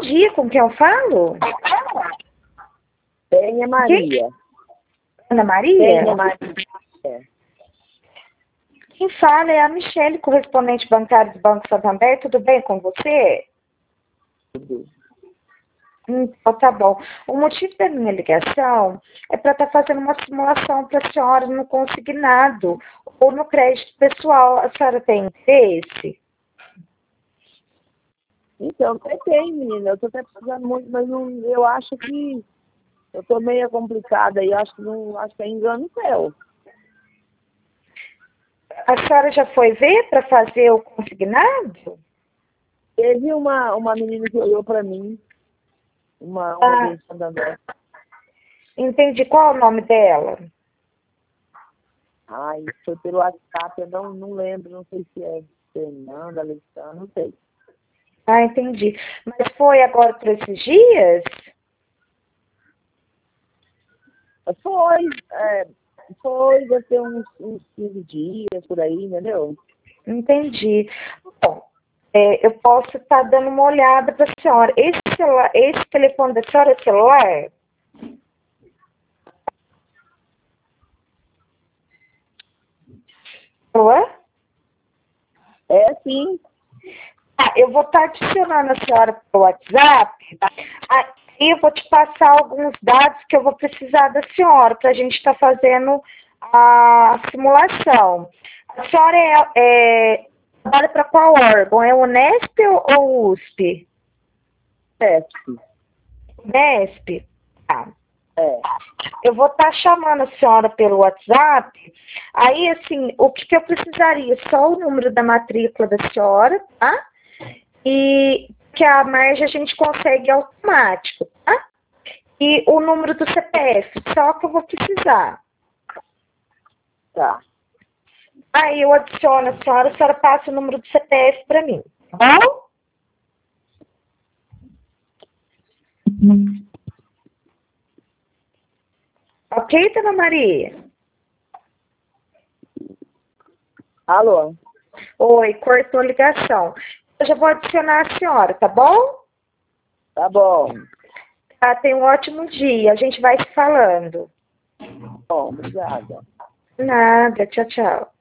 dia, com quem eu falo? Penha Maria. Ana Maria? Penha Maria. Quem fala é a Michele, correspondente bancária do Banco Santander. Tudo bem com você? Tudo. Então, tá bom. O motivo da minha ligação é para estar fazendo uma simulação para a senhora no consignado ou no crédito pessoal. A senhora tem interesse? Então, tem, menina. Eu tô até precisando muito, mas não, eu acho que eu tô meio complicada aí. Acho que é engano seu. A senhora já foi ver para fazer o consignado? Teve uma menina que olhou para mim, uma vez de Santander. Entendi. Qual é o nome dela? Ai, foi pelo WhatsApp, eu não lembro, não sei se é Fernanda, Alexandra, não sei. Ah, entendi. Mas foi agora por esses dias? Foi, deve ter uns 15 dias por aí, entendeu? Entendi. Bom, eu posso estar dando uma olhada para a senhora. Esse telefone da senhora é celular? Alô? É, sim. Eu vou estar adicionando a senhora pelo WhatsApp. Aí eu vou te passar alguns dados que eu vou precisar da senhora para a gente estar fazendo a simulação. A senhora trabalha para qual órgão? É Unesp ou USP? Teste. Unesp? Tá. É. Eu vou estar chamando a senhora pelo WhatsApp. Aí, assim, o que eu precisaria? Só o número da matrícula da senhora, tá? E que a margem a gente consegue automático, tá? E o número do CPF, só que eu vou precisar. Tá. Aí eu adiciono a senhora passa o número do CPF para mim, tá bom? Ok, dona Maria? Alô? Oi, cortou a ligação. Eu já vou adicionar a senhora, tá bom? Tá bom. Tá, tenha um ótimo dia. A gente vai se falando. Bom, obrigada. Nada, tchau, tchau.